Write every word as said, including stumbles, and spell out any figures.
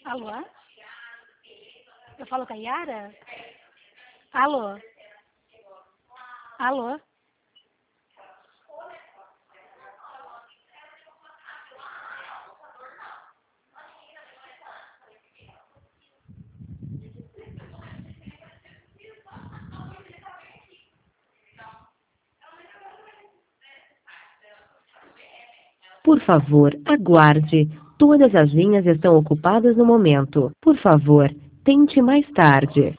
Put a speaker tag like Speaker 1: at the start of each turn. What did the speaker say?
Speaker 1: Alô? Eu falo com a Yara? Alô? Alô?
Speaker 2: Por favor, aguarde. Todas as linhas estão ocupadas no momento. Por favor, tente mais tarde.